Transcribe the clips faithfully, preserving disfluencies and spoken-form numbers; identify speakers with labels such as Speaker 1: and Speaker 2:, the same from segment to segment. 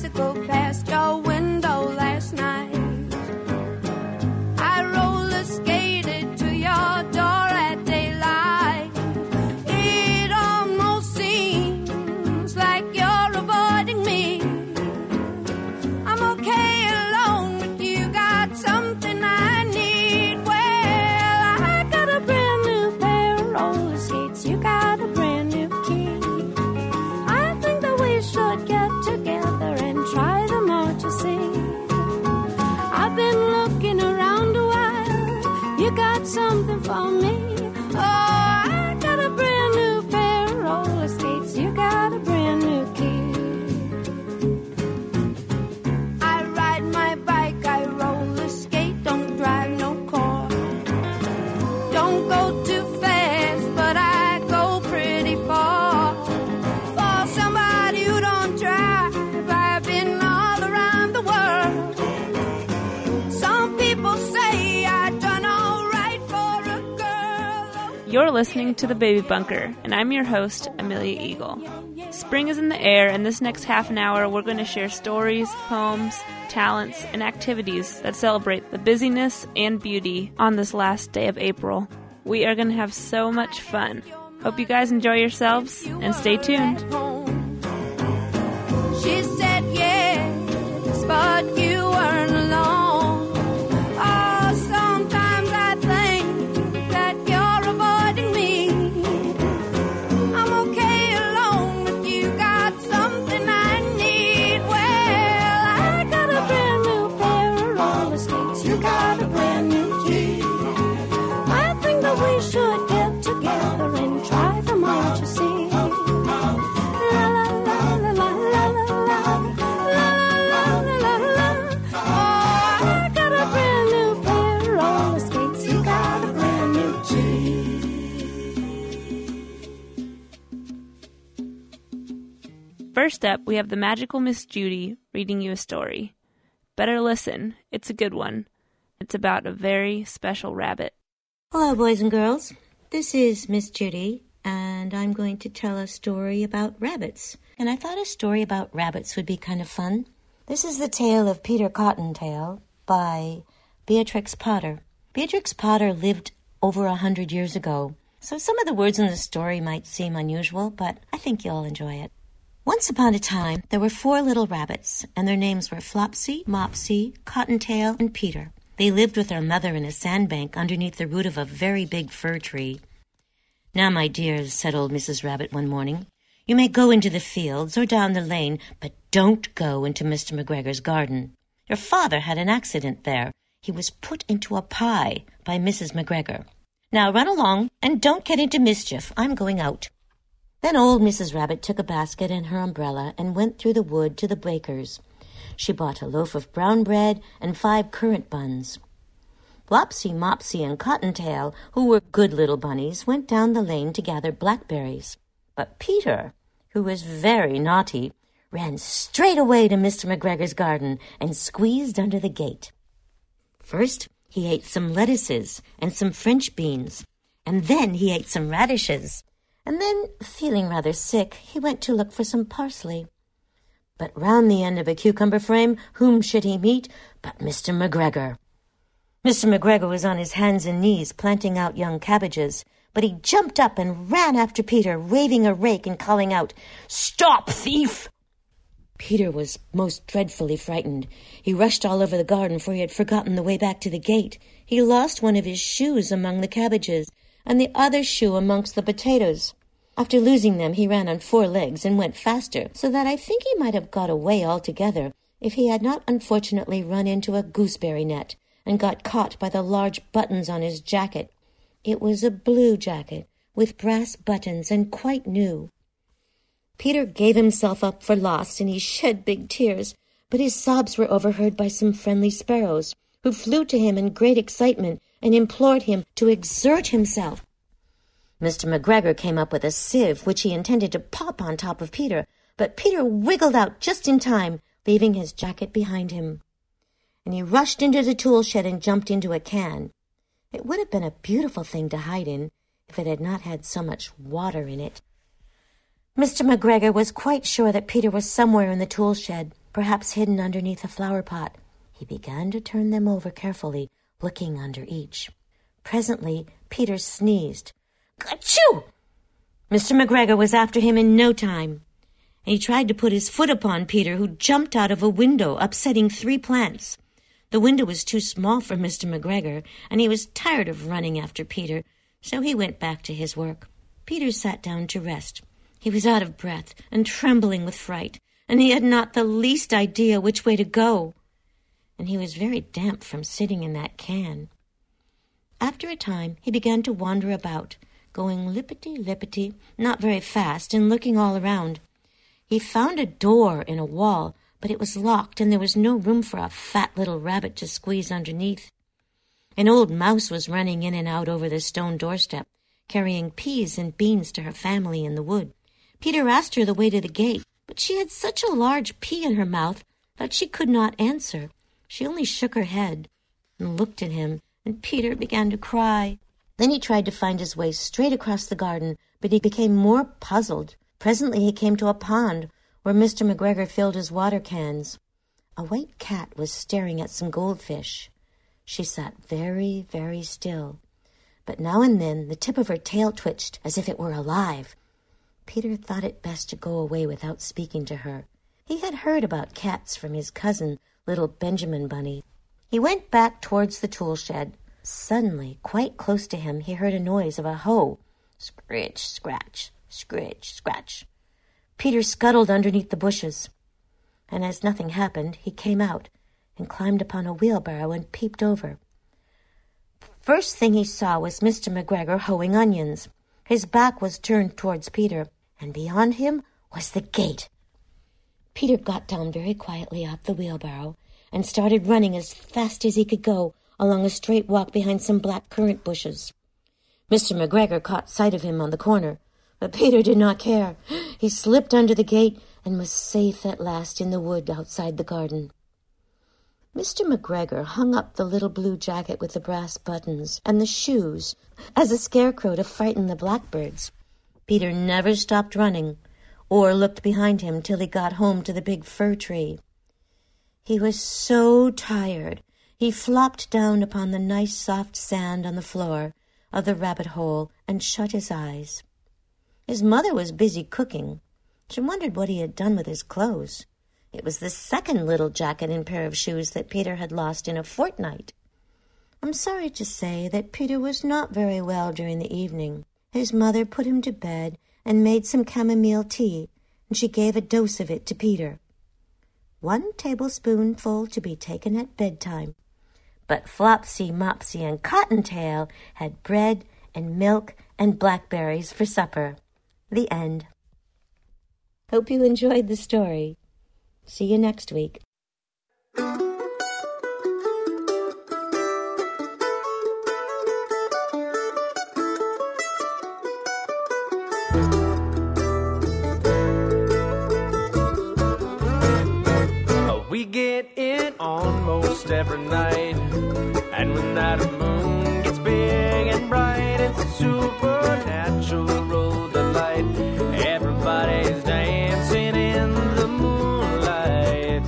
Speaker 1: bicycle past your window last night. I roller skated to your door at daylight. It almost seems like you're avoiding me. I'm okay alone, but you got something I need. Well, I got a brand new pair of roller skates. You got a brand new key. I think that we should get together and try them out to see. I've been looking around a while. You got something for me. Oh, I got a brand new pair of roller skates. You got a brand new key. I ride my bike, I roller skate, don't drive no car. Don't go too fast, but I go pretty far. For somebody who don't drive, I've been all around the world. Some people say I done all right for a girl.
Speaker 2: You're listening to The Baby Bunker, and I'm your host, Amelia Eagle. Spring is in the air, and this next half an hour we're going to share stories, poems, talents, and activities that celebrate the busyness and beauty on this last day of April. We are going to have so much fun. Hope you guys enjoy yourselves, and stay tuned.
Speaker 1: She said yes, but you weren't alone. Oh, sometimes I think that you're avoiding me. I'm okay alone, but you got something I need. Well, I got a brand new pair of roller skates. You got a brand new key. I think that we should get together and try them out to see. La la la la la la la la la la la la. Oh, I got a brand new pair of roller skates. You got a brand new key.
Speaker 2: First up, we have the magical Miss Judy reading you a story. Better listen, it's a good one. It's about a very special rabbit.
Speaker 3: Hello, boys and girls. This is Miss Judy, and I'm going to tell a story about rabbits. And I thought a story about rabbits would be kind of fun. This is the tale of Peter Cottontail by Beatrix Potter. Beatrix Potter lived over a hundred years ago, so some of the words in the story might seem unusual, but I think you'll enjoy it. Once upon a time, there were four little rabbits, and their names were Flopsy, Mopsy, Cottontail, and Peter. They lived with their mother in a sandbank underneath the root of a very big fir tree. "Now, my dears," said old Missus Rabbit one morning, "you may go into the fields or down the lane, but don't go into Mister McGregor's garden. Your father had an accident there. He was put into a pie by Missus McGregor. Now run along and don't get into mischief. I'm going out." Then old Missus Rabbit took a basket and her umbrella and went through the wood to the baker's. She bought a loaf of brown bread and five currant buns. Flopsy, Mopsy, and Cottontail, who were good little bunnies, went down the lane to gather blackberries. But Peter, who was very naughty, ran straight away to Mister McGregor's garden and squeezed under the gate. First, he ate some lettuces and some French beans, and then he ate some radishes. And then, feeling rather sick, he went to look for some parsley. But round the end of a cucumber frame, whom should he meet but Mister McGregor? Mister McGregor was on his hands and knees planting out young cabbages, but he jumped up and ran after Peter, waving a rake and calling out, "Stop, thief!" Peter was most dreadfully frightened. He rushed all over the garden, for he had forgotten the way back to the gate. He lost one of his shoes among the cabbages, and the other shoe amongst the potatoes. After losing them, he ran on four legs and went faster, so that I think he might have got away altogether if he had not unfortunately run into a gooseberry net and got caught by the large buttons on his jacket. It was a blue jacket with brass buttons and quite new. Peter gave himself up for lost, and he shed big tears, but his sobs were overheard by some friendly sparrows, who flew to him in great excitement and implored him to exert himself. Mister McGregor came up with a sieve, which he intended to pop on top of Peter, but Peter wiggled out just in time, leaving his jacket behind him. And he rushed into the tool shed and jumped into a can. It would have been a beautiful thing to hide in, if it had not had so much water in it. Mister McGregor was quite sure that Peter was somewhere in the tool shed, perhaps hidden underneath a flower pot. He began to turn them over carefully, looking under each. Presently, Peter sneezed. Achoo! Mister McGregor was after him in no time. He tried to put his foot upon Peter, who jumped out of a window, upsetting three plants. The window was too small for Mister McGregor, and he was tired of running after Peter, so he went back to his work. Peter sat down to rest. He was out of breath and trembling with fright, and he had not the least idea which way to go. And he was very damp from sitting in that can. After a time, he began to wander about, going lippity-lippity, not very fast, and looking all around. He found a door in a wall, but it was locked, and there was no room for a fat little rabbit to squeeze underneath. An old mouse was running in and out over the stone doorstep, carrying peas and beans to her family in the wood. Peter asked her the way to the gate, but she had such a large pea in her mouth that she could not answer. She only shook her head and looked at him, and Peter began to cry. Then he tried to find his way straight across the garden, but he became more puzzled. Presently he came to a pond where Mister McGregor filled his water cans. A white cat was staring at some goldfish. She sat very, very still, but now and then the tip of her tail twitched as if it were alive. Peter thought it best to go away without speaking to her. He had heard about cats from his cousin, little Benjamin Bunny. He went back towards the tool shed. Suddenly, quite close to him, he heard a noise of a hoe. Scritch, scratch, scritch, scratch. Peter scuttled underneath the bushes, and as nothing happened, he came out and climbed upon a wheelbarrow and peeped over. First thing he saw was Mister McGregor hoeing onions. His back was turned towards Peter, and beyond him was the gate. Peter got down very quietly off the wheelbarrow and started running as fast as he could go along a straight walk behind some black currant bushes. Mister McGregor caught sight of him on the corner, but Peter did not care. He slipped under the gate and was safe at last in the wood outside the garden. Mister McGregor hung up the little blue jacket with the brass buttons and the shoes as a scarecrow to frighten the blackbirds. Peter never stopped running or looked behind him till he got home to the big fir tree. He was so tired, he flopped down upon the nice soft sand on the floor of the rabbit hole and shut his eyes. His mother was busy cooking. She wondered what he had done with his clothes. It was the second little jacket and pair of shoes that Peter had lost in a fortnight. I'm sorry to say that Peter was not very well during the evening. His mother put him to bed and made some chamomile tea, and she gave a dose of it to Peter. One tablespoonful to be taken at bedtime. But Flopsy, Mopsy, and Cottontail had bread and milk and blackberries for supper. The end. Hope you enjoyed the story. See you next week.
Speaker 4: We get it almost every night, and when that moon gets big and bright, it's a supernatural delight. Everybody's dancing in the moonlight.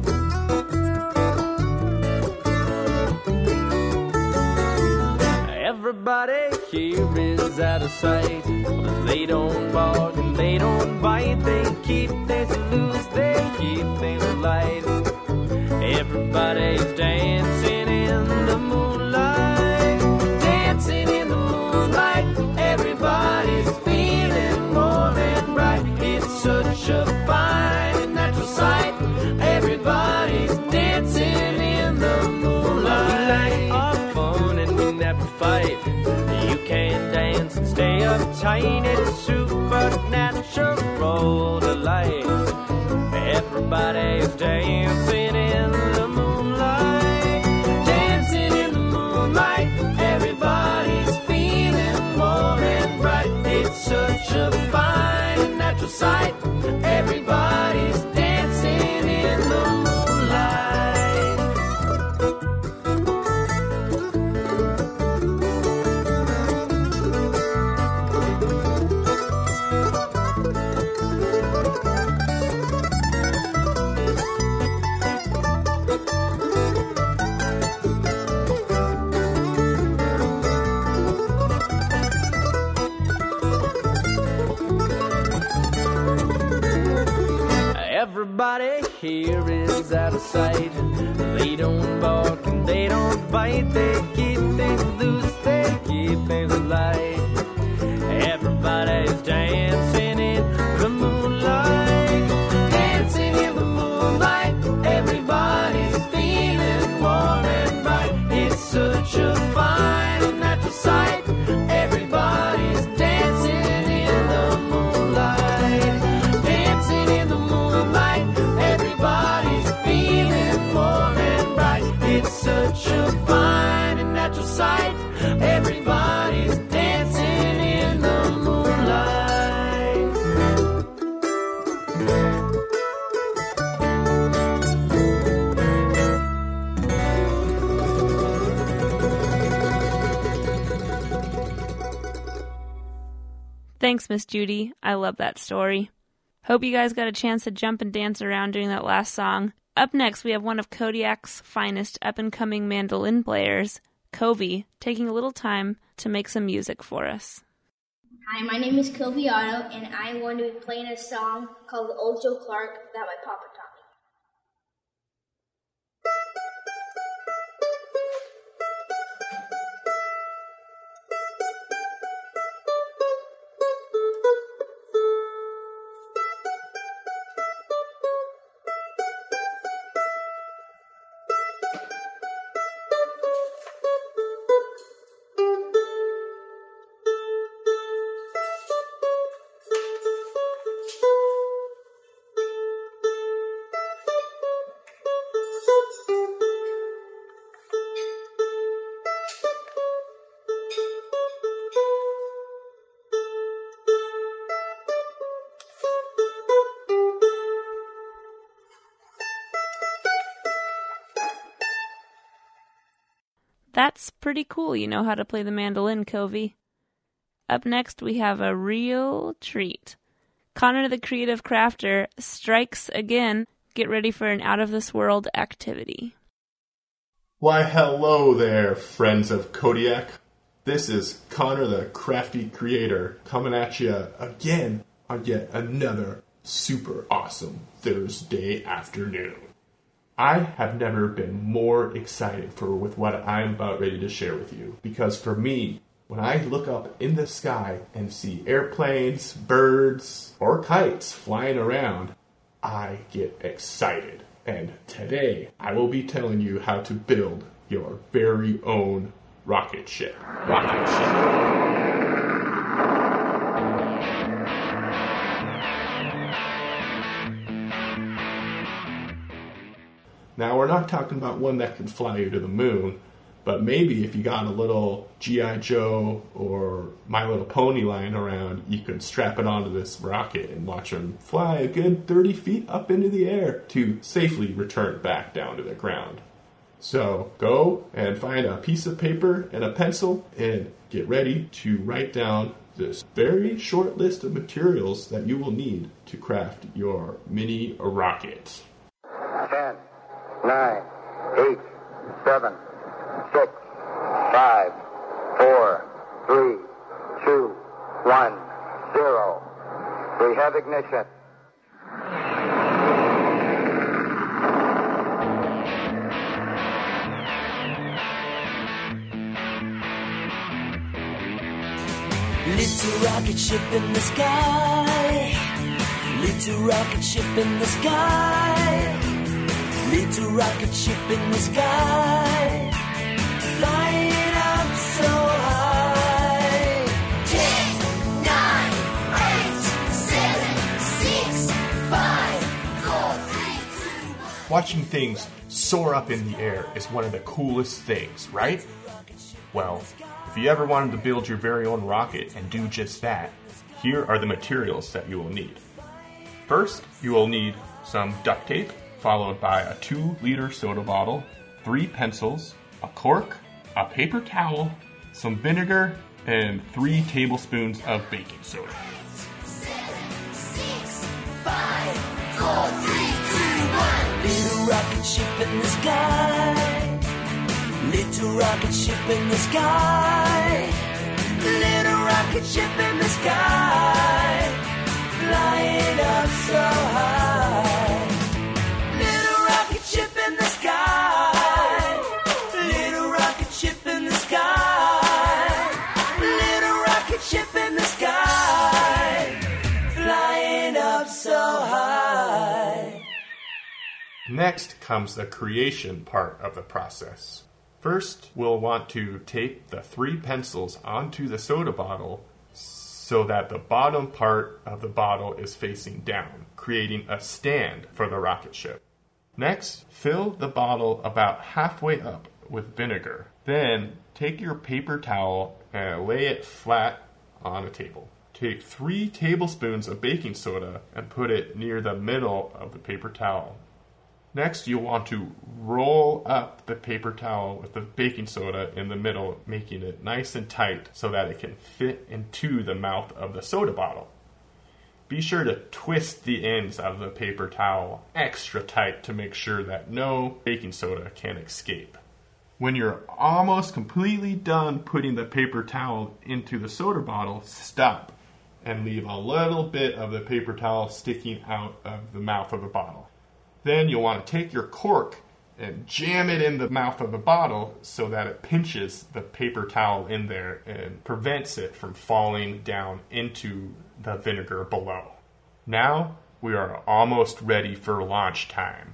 Speaker 4: Everybody here is out of sight. They don't bark and they don't bite. They keep things loose, they keep things light. Everybody's dancing in the moonlight, dancing in the moonlight. Everybody's feeling warm and bright. It's such a fine and natural sight. Everybody's dancing in the moonlight. We like our fun and we never fight. You can dance and stay uptight. It's supernatural delight. Everybody's dancing in the moonlight, dancing in the moonlight. Everybody's feeling warm and bright. It's such a fine and natural sight. Everybody's dancing in the moonlight. here is out of sight. They don't bark and they don't bite. They keep things loose, they keep things light. Everybody's dancing in the moonlight. Dancing in the moonlight. Everybody's feeling warm and bright. It's such a fine and natural sight. Everybody's dancing in the moonlight. Dancing in the moonlight. Everybody's feeling warm and bright. It's such a fine and natural sight. Everybody's dancing in the moonlight.
Speaker 2: Thanks, Miss Judy. I love that story. Hope you guys got a chance to jump and dance around during that last song. Up next, we have one of Kodiak's finest up-and-coming mandolin players, Covey, taking a little time to make some music for us.
Speaker 5: Hi, my name is Covey Otto, and I'm going to be playing a song called Old Joe Clark that my papa taught me.
Speaker 2: That's pretty cool. You know how to play the mandolin, Covey. Up next, we have a real treat. Connor the Creative Crafter strikes again. Get ready for an out-of-this-world activity.
Speaker 6: Why, hello there, friends of Kodiak. This is Connor the Crafty Creator coming at you again on yet another super awesome Thursday afternoon. I have never been more excited for with what I'm about ready to share with you, because for me, when I look up in the sky and see airplanes, birds, or kites flying around, I get excited. And today, I will be telling you how to build your very own rocket ship. Rocket ship. Now, we're not talking about one that can fly you to the moon, but maybe if you got a little G I Joe or My Little Pony lying around, you could strap it onto this rocket and watch them fly a good thirty feet up into the air to safely return back down to the ground. So go and find a piece of paper and a pencil and get ready to write down this very short list of materials that you will need to craft your mini rocket.
Speaker 7: Ten. Nine, eight, seven, six, five, four, three, two, one, zero. We have ignition.
Speaker 8: Little rocket ship in the sky. Little rocket ship in the sky. Little rocket ship in the sky, flying up so high. Ten, nine, eight, seven, six, five, four, three, two, one.
Speaker 6: Watching things soar up in the air is one of the coolest things, right? Well, if you ever wanted to build your very own rocket and do just that, here are the materials that you will need. First, you will need some duct tape, followed by a two liter soda bottle, three pencils, a cork, a paper towel, some vinegar, and three tablespoons of baking soda.
Speaker 8: Seven, six, five, four, three, two, one. Little rocket ship in the sky. Little rocket ship in the sky. Little rocket ship in the sky. Flying up so high. ship in the sky, flying up so high.
Speaker 6: Next comes the creation part of the process. First, we'll want to tape the three pencils onto the soda bottle so that the bottom part of the bottle is facing down, creating a stand for the rocket ship. Next, fill the bottle about halfway up with vinegar. Then, take your paper towel and lay it flat on a table. Take three tablespoons of baking soda and put it near the middle of the paper towel. Next, you'll want to roll up the paper towel with the baking soda in the middle, making it nice and tight so that it can fit into the mouth of the soda bottle. Be sure to twist the ends of the paper towel extra tight to make sure that no baking soda can escape. When you're almost completely done putting the paper towel into the soda bottle, stop and leave a little bit of the paper towel sticking out of the mouth of the bottle. Then you'll want to take your cork and jam it in the mouth of the bottle so that it pinches the paper towel in there and prevents it from falling down into the vinegar below. Now we are almost ready for launch time.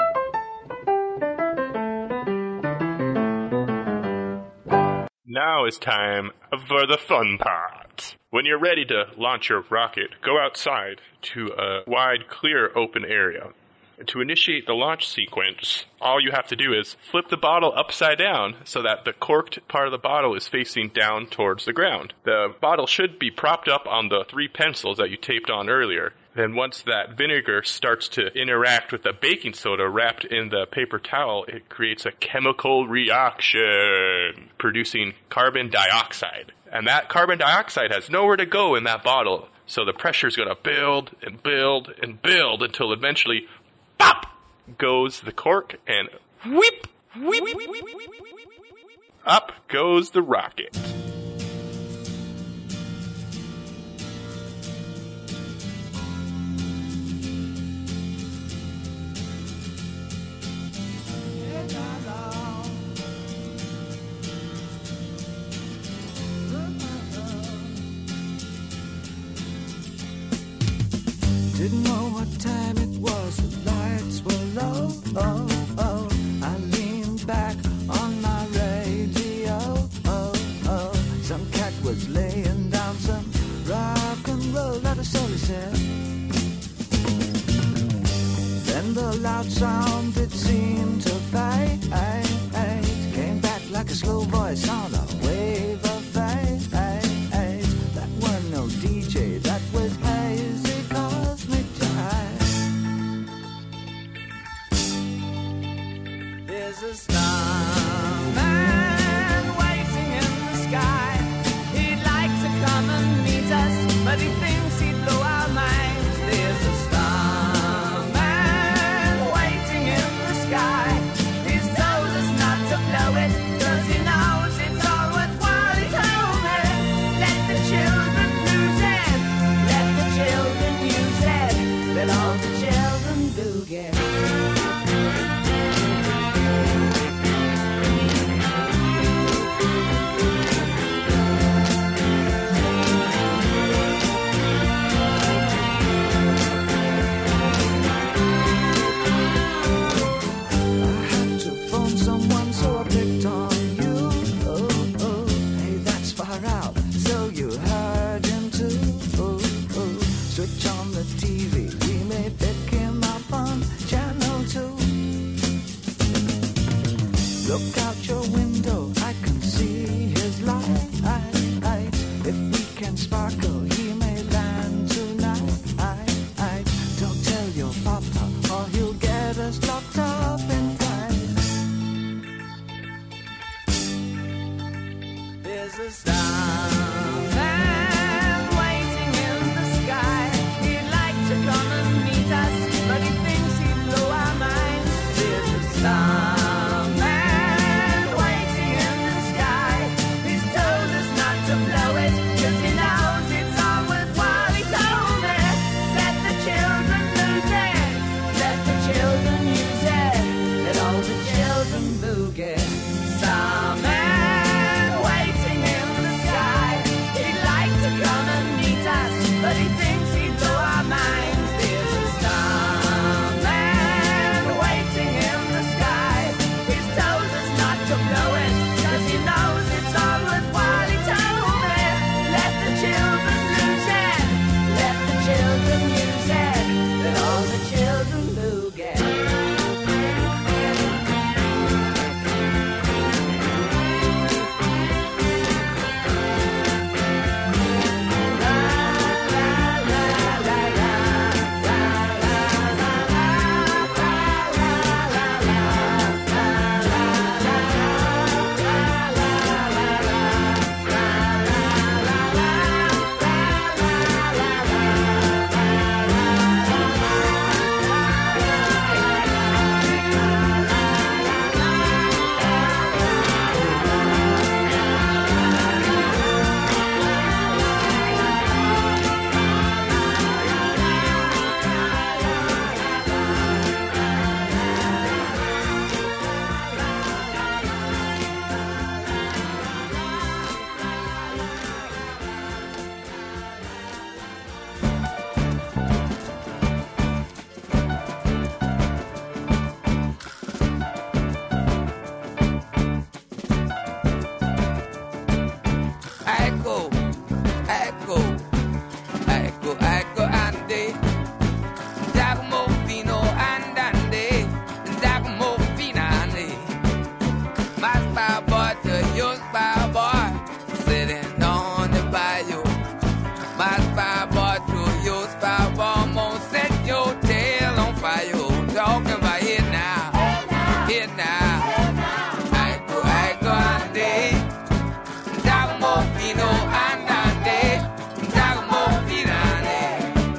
Speaker 6: Now is time for the fun part. When you're ready to launch your rocket, go outside to a wide, clear, open area. To initiate the launch sequence, all you have to do is flip the bottle upside down so that the corked part of the bottle is facing down towards the ground. The bottle should be propped up on the three pencils that you taped on earlier. Then once that vinegar starts to interact with the baking soda wrapped in the paper towel, it creates a chemical reaction, producing carbon dioxide. And that carbon dioxide has nowhere to go in that bottle, so the pressure is going to build and build and build until eventually pop goes the cork and whip, whip, up goes the rocket.
Speaker 8: Didn't know what time it was, the lights were low, oh, oh. I leaned back on my radio, oh, oh. Some cat was laying down some rock and roll, that is all he said. Then the loud sound, it seemed to fade, came back like a slow voice on a wave of fade. That weren't no D J, that was hazy. There's a starman waiting in the sky. He'd like to come and meet us, but he thinks he'd blow our minds. There's a starman waiting in the sky. He's told us not to blow it, 'cause he knows it's all worthwhile. He told me, let the children lose it, let the children use it, let all the children do get it. Switch on the T V, we may pick him up on channel two. Look out your window, I can see his light. If we can sparkle, he may land tonight. Don't tell your papa, or he'll get us locked up in time. There's a starman waiting in the sky. He'd like to come and meet us, but he thinks he'd blow our minds. There's a starman waiting in the sky. He's told us not to blow it, 'cause he knows it
Speaker 9: My spy bar to your spy bar, I'm gonna set your tail on fire. Talking about it now, it now. I go, I go, I day. Dagmo fino, andande. Dagmo finale.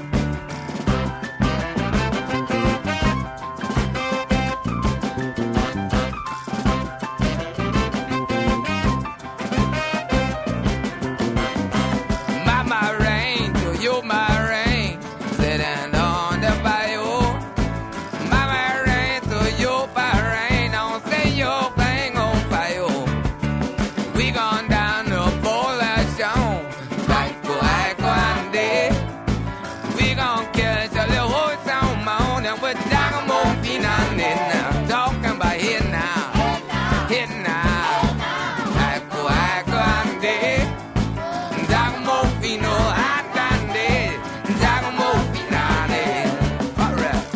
Speaker 9: Mama rain, to you my rain, sitting on the bayou. Mama rain, to you my rain, don't say your thing on fire. We gone down the Bola Show, like go I go and day. We gon' catch a little horse on moan and we're down more finale now. Talking about it now, it now. I go, I go and day. Dagmo fino andande, Dagmo finale. All right.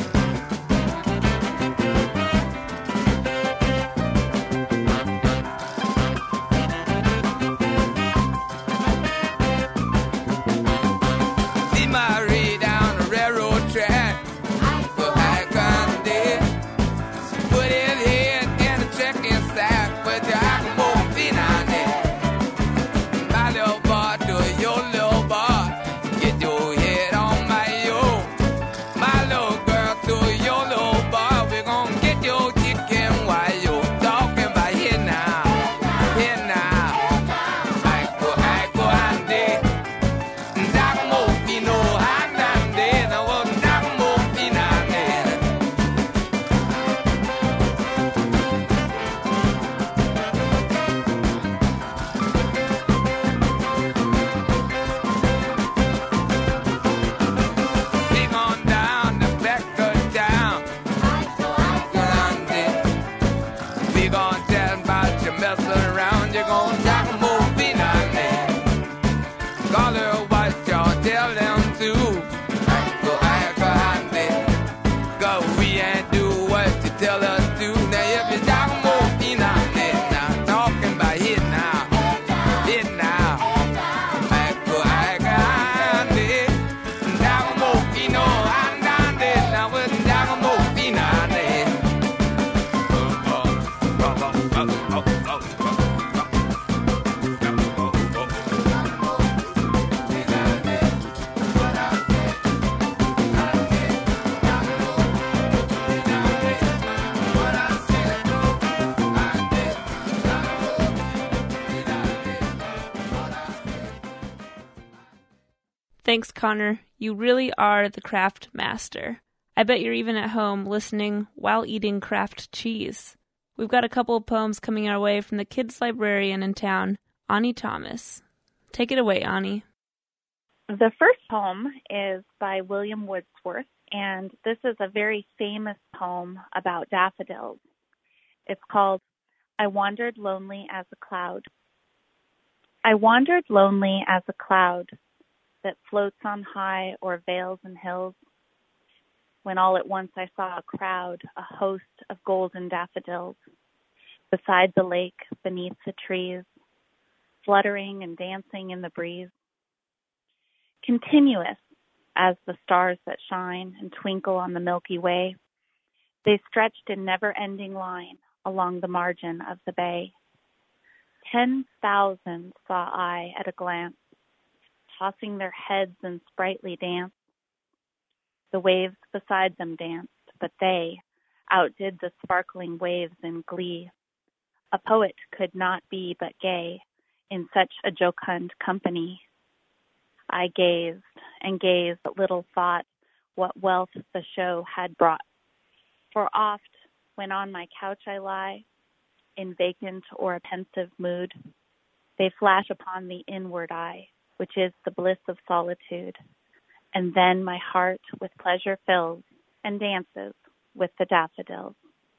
Speaker 9: See my way down the railroad track. But I can't day. Put it in in the chicken sack with Dagmo finale. My little bar to your little bar. Get your head on my yo. My little girl to your little bar. We gon' get your chicken while you talking about here now. Here now. I go, I go, and day. Dagmo fino, andande. Now, what Dagmo finale. We gone down the back of town. Grande. We gon' tell about you messing around. You gon' talk more finale. Call her what y'all tell them to. I go, I go, grande. Go, we ain't do what you tell us to. Now if you talk more finale, now talking about it now, it now. I go, I go, grande. Dagmo fino, andande. Now we're Dagmo finale.
Speaker 2: Thanks, Connor. You really are the craft master. I bet you're even at home listening while eating craft cheese. We've got a couple of poems coming our way from the kids' librarian in town, Ani Thomas. Take it away, Ani.
Speaker 10: The first poem is by William Wordsworth, and this is a very famous poem about daffodils. It's called I Wandered Lonely as a Cloud. I wandered lonely as a cloud that floats on high o'er vales and hills, when all at once I saw a crowd, a host of golden daffodils, beside the lake, beneath the trees, fluttering and dancing in the breeze. Continuous as the stars that shine and twinkle on the Milky Way, they stretched in never-ending line along the margin of the bay. Ten thousand saw I at a glance, tossing their heads in sprightly dance. The waves beside them danced, but they outdid the sparkling waves in glee. A poet could not be but gay in such a jocund company. I gazed and gazed, but little thought what wealth the show had brought. For oft, when on my couch I lie, in vacant or a pensive mood, they flash upon the inward eye, which is the bliss of solitude. And then my heart with pleasure fills and dances with the daffodils.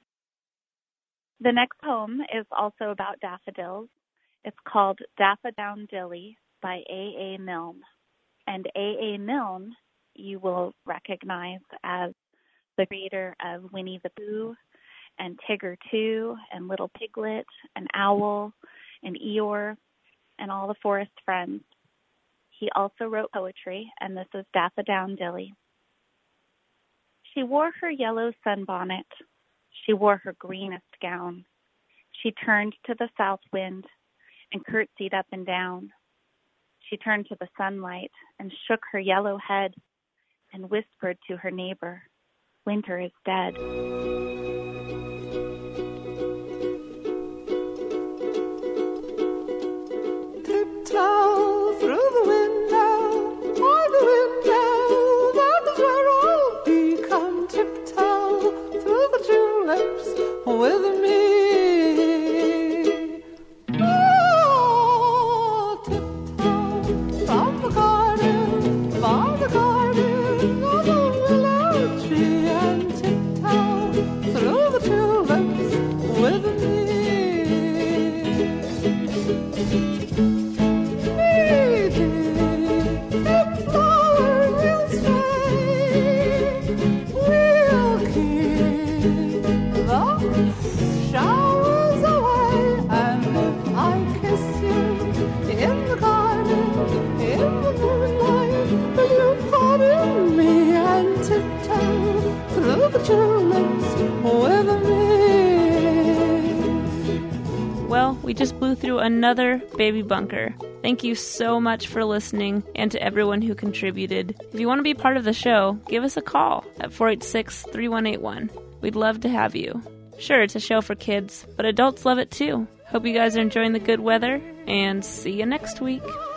Speaker 10: The next poem is also about daffodils. It's called Daffodowndilly by A A. Milne. And A A. Milne, you will recognize as the creator of Winnie the Pooh and Tigger Too and Little Piglet and Owl and Eeyore and all the forest friends. He also wrote poetry, and this is Daffodowndilly. She wore her yellow sunbonnet. She wore her greenest gown. She turned to the south wind and curtsied up and down. She turned to the sunlight and shook her yellow head and whispered to her neighbor, "Winter is dead."
Speaker 11: Tiptoe through the window, by the window, that is where I'll be. Come tiptoe through the tulips with me. Oh, tiptoe from the garden, by the garden, of the willow tree, and tiptoe through the tulips with me. Showers away, and if I kiss you in the garden, in the moonlight, will you pardon me and tiptoe through the tulips with me?
Speaker 2: Well, we just blew through another Baby Bunker. Thank you so much for listening, and to everyone who contributed. If you want to be part of the show, give us a call at four eight six, three one eight one. We'd love to have you. Sure, it's a show for kids, but adults love it too. Hope you guys are enjoying the good weather, and see you next week.